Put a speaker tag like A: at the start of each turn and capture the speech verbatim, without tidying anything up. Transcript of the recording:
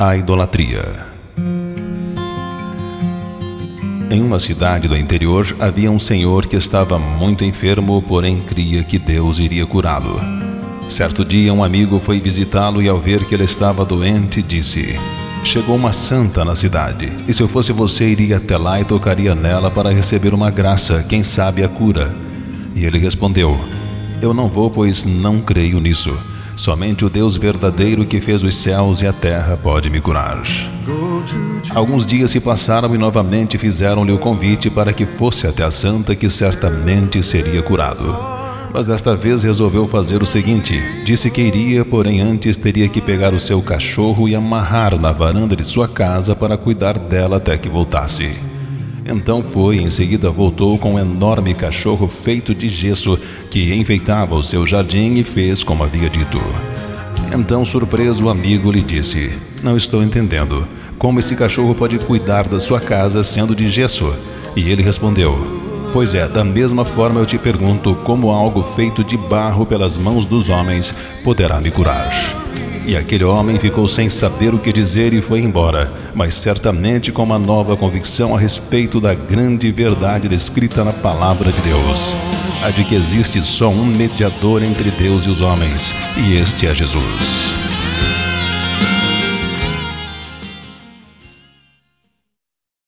A: A idolatria. Em uma cidade do interior havia um senhor que estava muito enfermo, porém cria que Deus iria curá-lo. Certo dia um amigo foi visitá-lo e ao ver que ele estava doente disse: "Chegou uma santa na cidade, e se eu fosse você iria até lá e tocaria nela para receber uma graça, quem sabe a cura." E ele respondeu: "Eu não vou, pois não creio nisso. Somente o Deus verdadeiro que fez os céus e a terra pode me curar." Alguns dias se passaram e novamente fizeram-lhe o convite para que fosse até a santa, que certamente seria curado. Mas desta vez resolveu fazer o seguinte: disse que iria, porém antes teria que pegar o seu cachorro e amarrar na varanda de sua casa para cuidar dela até que voltasse. Então foi e em seguida voltou com um enorme cachorro feito de gesso que enfeitava o seu jardim e fez como havia dito. Então, surpreso, o amigo lhe disse: "Não estou entendendo. Como esse cachorro pode cuidar da sua casa sendo de gesso?" E ele respondeu: "Pois é, da mesma forma eu te pergunto, como algo feito de barro pelas mãos dos homens poderá me curar?" E aquele homem ficou sem saber o que dizer e foi embora, mas certamente com uma nova convicção a respeito da grande verdade descrita na palavra de Deus, a de que existe só um mediador entre Deus e os homens, e este é Jesus.